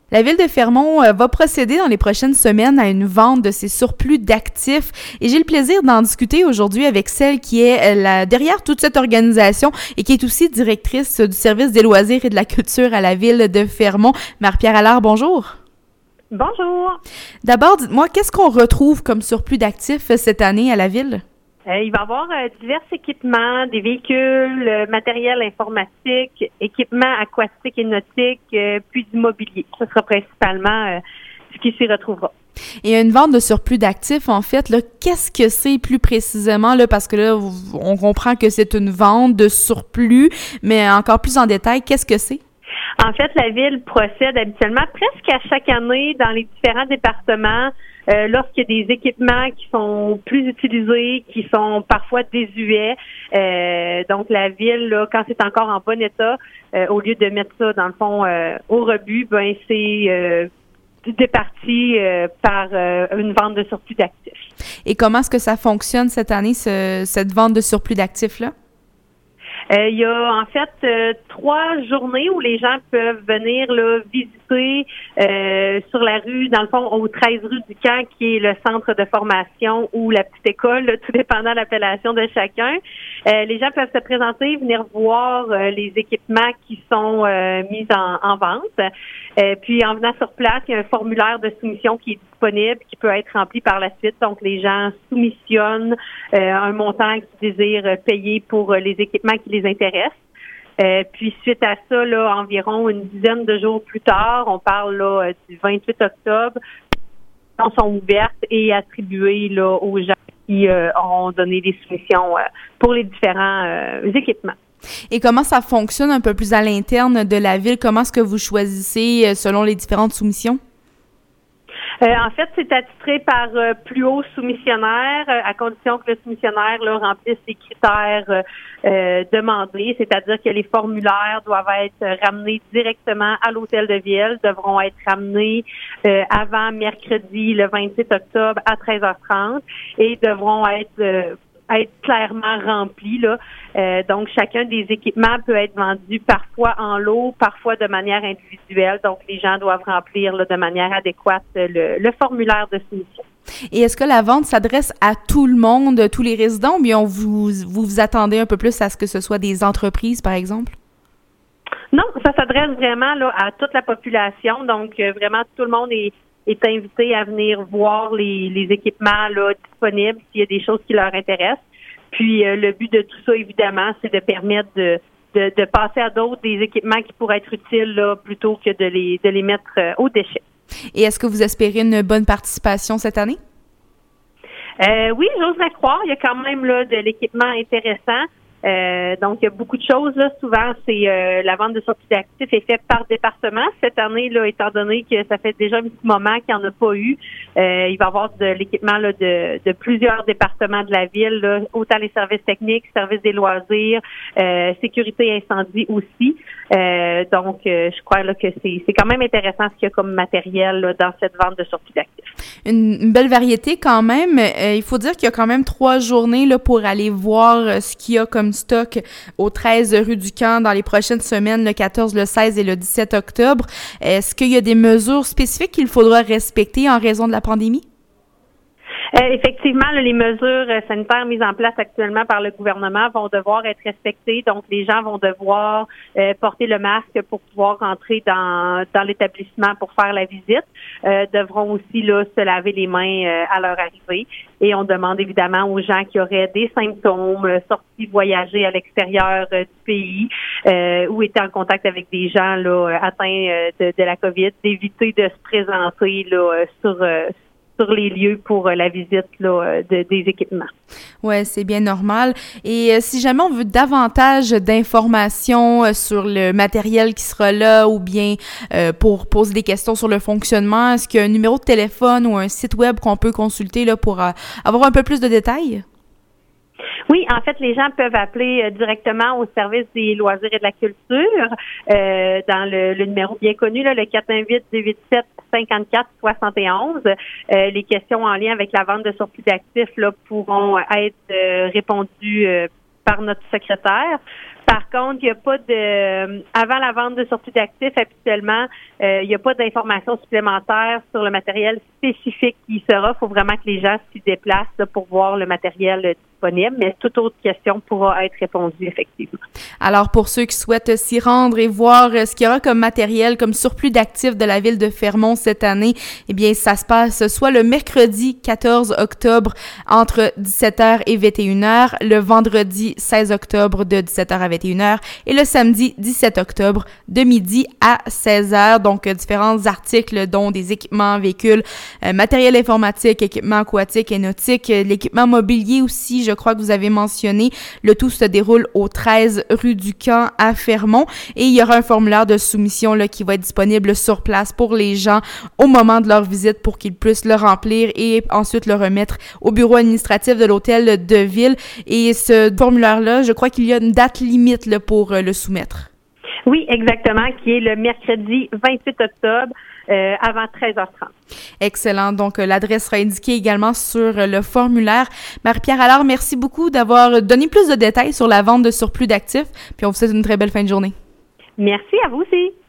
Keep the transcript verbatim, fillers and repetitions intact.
La Ville de Fermont euh, va procéder dans les prochaines semaines à une vente de ses surplus d'actifs et j'ai le plaisir d'en discuter aujourd'hui avec celle qui est la, derrière toute cette organisation et qui est aussi directrice du service des loisirs et de la culture à la Ville de Fermont. Marie-Pierre Allard, bonjour. Bonjour. D'abord, dites-moi, qu'est-ce qu'on retrouve comme surplus d'actifs cette année à la Ville? Euh, il va y avoir euh, divers équipements, des véhicules, euh, matériel informatique, équipements aquatiques et nautiques, euh, puis du mobilier. Ce sera principalement euh, ce qui s'y retrouvera. Et une vente de surplus d'actifs, en fait, là, qu'est-ce que c'est plus précisément, là, parce que là, on comprend que c'est une vente de surplus, mais encore plus en détail, qu'est-ce que c'est? En fait, la Ville procède habituellement presque à chaque année dans les différents départements euh, lorsqu'il y a des équipements qui sont plus utilisés, qui sont parfois désuets. Euh, donc, la Ville, là, quand c'est encore en bon état, euh, au lieu de mettre ça, dans le fond, euh, au rebut, ben c'est euh, départi euh, par euh, une vente de surplus d'actifs. Et comment est-ce que ça fonctionne cette année, ce, cette vente de surplus d'actifs-là? Euh, il y a en fait euh, trois journées où les gens peuvent venir là, visiter euh, sur la rue, dans le fond, au treize rue du Camp, qui est le centre de formation ou la petite école, là, tout dépendant de l'appellation de chacun. Euh, les gens peuvent se présenter, venir voir euh, les équipements qui sont euh, mis en, en vente. Euh, puis en venant sur place, il y a un formulaire de soumission qui est disponible, qui peut être rempli par la suite. Donc les gens soumissionnent euh, un montant qu'ils désirent payer pour euh, les équipements qui les intéressent. Euh, puis suite à ça, là, environ une dizaine de jours plus tard, on parle là du vingt-huit octobre, les sont ouvertes et attribuées là aux gens qui euh, ont donné des soumissions euh, pour les différents euh, équipements. Et comment ça fonctionne un peu plus à l'interne de la Ville? Comment est-ce que vous choisissez selon les différentes soumissions? Euh, en fait, c'est attitré par euh, plus haut soumissionnaire, euh, à condition que le soumissionnaire là, remplisse les critères euh, demandés, c'est-à-dire que les formulaires doivent être ramenés directement à l'hôtel de ville, devront être ramenés euh, avant mercredi le vingt-huit octobre à treize heures trente et devront être euh, être clairement remplis là. Euh, donc chacun des équipements peut être vendu parfois en lot, parfois de manière individuelle. Donc les gens doivent remplir là, de manière adéquate le, le formulaire de soumission. Et est-ce que la vente s'adresse à tout le monde, tous les résidents, ou bien vous, vous vous attendez un peu plus à ce que ce soit des entreprises, par exemple? Non, ça s'adresse vraiment là à toute la population. Donc euh, vraiment tout le monde est est invité à venir voir les, les équipements là, disponibles s'il y a des choses qui leur intéressent. Puis euh, le but de tout ça, évidemment, c'est de permettre de, de, de passer à d'autres des équipements qui pourraient être utiles là, plutôt que de les de les mettre euh, aux déchets. Et est-ce que vous espérez une bonne participation cette année? Euh, oui, j'oserais croire. Il y a quand même là de l'équipement intéressant. Euh, donc, il y a beaucoup de choses. Là. Souvent, c'est euh, la vente de surplus d'actifs est faite par département. Cette année, là, étant donné que ça fait déjà un petit moment qu'il n'y en a pas eu, euh, il va y avoir de l'équipement là, de, de plusieurs départements de la ville, là, autant les services techniques, services des loisirs, euh, sécurité incendie aussi. Euh, donc, euh, je crois là, que c'est, c'est quand même intéressant ce qu'il y a comme matériel là, dans cette vente de surplus d'actifs. Une, une belle variété quand même. Euh, il faut dire qu'il y a quand même trois journées là, pour aller voir euh, ce qu'il y a comme stock au treize rue du Camp dans les prochaines semaines, le quatorze, le seize et le dix-sept octobre. Est-ce qu'il y a des mesures spécifiques qu'il faudra respecter en raison de la pandémie? Euh, effectivement, là, les mesures sanitaires mises en place actuellement par le gouvernement vont devoir être respectées. Donc, les gens vont devoir euh, porter le masque pour pouvoir rentrer dans, dans l'établissement pour faire la visite. Euh, devront aussi là se laver les mains euh, à leur arrivée. Et on demande évidemment aux gens qui auraient des symptômes, euh, sortis voyager à l'extérieur euh, du pays euh, ou étaient en contact avec des gens là atteints euh, de, de la COVID, d'éviter de se présenter là euh, sur euh, sur les lieux pour euh, la visite là, de, des équipements. Ouais, c'est bien normal. Et euh, si jamais on veut davantage d'informations euh, sur le matériel qui sera là ou bien euh, pour poser des questions sur le fonctionnement, est-ce qu'il y a un numéro de téléphone ou un site web qu'on peut consulter là pour euh, avoir un peu plus de détails? Oui, en fait, les gens peuvent appeler euh, directement au service des loisirs et de la culture euh, dans le, le numéro bien connu, là, le quatre un huit, deux huit sept, cinquante-quatre soixante et onze. Euh, les questions en lien avec la vente de surplus d'actifs là, pourront être euh, répondues euh, par notre secrétaire. Par contre, il n'y a pas de, avant la vente de surplus d'actifs, habituellement, euh, il n'y a pas d'informations supplémentaires sur le matériel spécifique qui sera. Il faut vraiment que les gens s'y déplacent là, pour voir le matériel euh, disponible, mais toute autre question pourra être répondue effectivement. Alors, pour ceux qui souhaitent s'y rendre et voir euh, ce qu'il y aura comme matériel, comme surplus d'actifs de la ville de Fermont cette année, eh bien, ça se passe soit le mercredi quatorze octobre entre dix-sept heures et vingt et une heures, le vendredi seize octobre de dix-sept heures à vingt et une heures et le samedi dix-sept octobre de midi à seize heures. Donc, euh, différents articles dont des équipements, véhicules, euh, matériel informatique, équipements aquatiques et nautiques, euh, l'équipement mobilier aussi, je crois que vous avez mentionné. Le tout se déroule au treize rue du Camp à Fermont et il y aura un formulaire de soumission là, qui va être disponible sur place pour les gens au moment de leur visite pour qu'ils puissent le remplir et ensuite le remettre au bureau administratif de l'hôtel de ville. Et ce formulaire-là, je crois qu'il y a une date limite là, pour euh, le soumettre. Oui, exactement, qui est le mercredi vingt-huit octobre euh, avant treize heures trente. Excellent. Donc, euh, l'adresse sera indiquée également sur euh, le formulaire. Marie-Pierre Allard, merci beaucoup d'avoir donné plus de détails sur la vente de surplus d'actifs. Puis on vous souhaite une très belle fin de journée. Merci à vous aussi.